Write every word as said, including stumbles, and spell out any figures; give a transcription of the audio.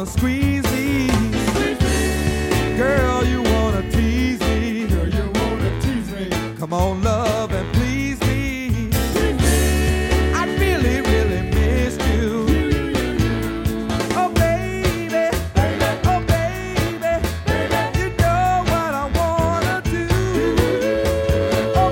wanna squeeze me. Girl, you wanna tease me. Girl, you wanna tease me. Come on, love and